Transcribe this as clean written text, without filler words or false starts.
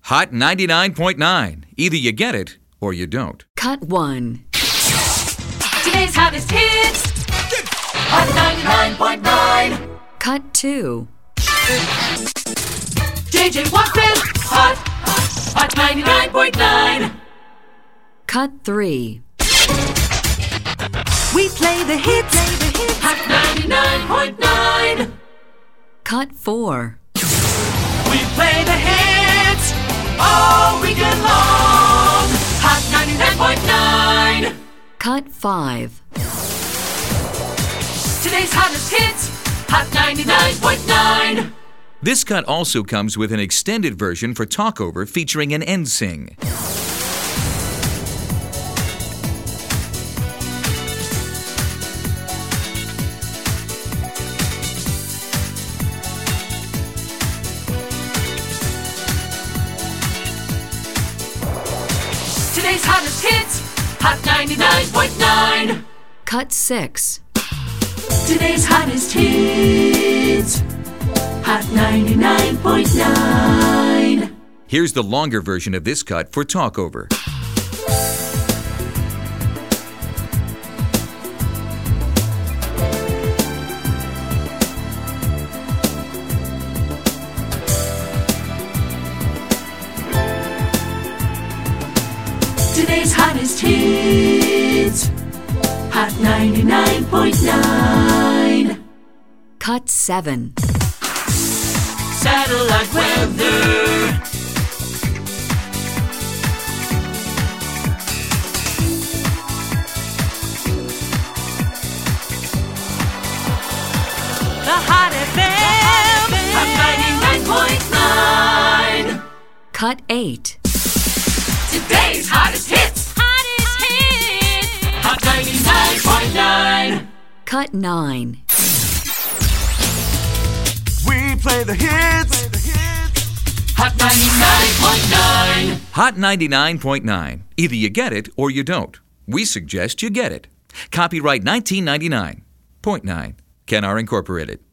Hot 99.9. Either you get it or you don't. Cut 1. Today's hottest hits. Hot 99.9. Cut 2. JJ Walkman. Hot 99.9. Cut 3. We play the hits. Hot 99.9. Cut 4. We play the hits all weekend long. Hot 99.9. Cut 5. Today's hottest hits. Hot 99.9. This cut also comes with an extended version for Talkover featuring an NSYNC. Today's hottest hits. Hot 99.9. Cut 6. Today's hottest hits. Hot 99.9. Here's the longer version of this cut for Talkover. Today's hottest hits. Hot 99.9. Cut 7. Satellite weather. The Hot FM. Hot 99.9. Cut 8. Today's hottest hits. Hot 99.9. Cut 9. We play the hits. Hot 99.9. Hot 99.9. Either you get it or you don't. We suggest you get it. Copyright 1999.9. Ken R. Incorporated.